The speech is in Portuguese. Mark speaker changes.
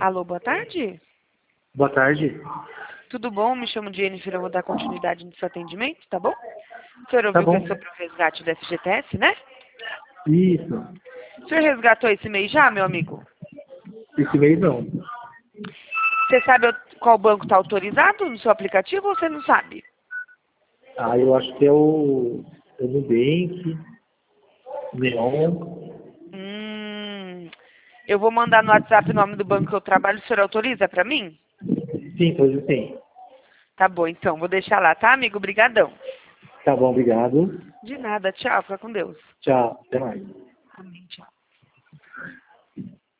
Speaker 1: Alô, boa tarde.
Speaker 2: Boa tarde.
Speaker 1: Tudo bom? Me chamo Jennifer, eu vou dar continuidade no seu atendimento, tá bom? O senhor
Speaker 2: Tá
Speaker 1: ouviu
Speaker 2: bom.
Speaker 1: que é sobre o resgate da FGTS, né?
Speaker 2: Isso.
Speaker 1: O senhor resgatou esse mês já, meu amigo?
Speaker 2: Esse mês não.
Speaker 1: Você sabe qual banco está autorizado no seu aplicativo ou você não sabe?
Speaker 2: Ah, eu acho que é o Nubank, Neon.
Speaker 1: Eu vou mandar no WhatsApp o nome do banco que eu trabalho, o senhor autoriza para mim?
Speaker 2: Sim, pois tem.
Speaker 1: Tá bom, então, vou deixar lá, tá, amigo? Obrigadão.
Speaker 2: Tá bom, obrigado.
Speaker 1: De nada, tchau, fica com Deus.
Speaker 2: Tchau, até mais.
Speaker 1: Amém, tchau.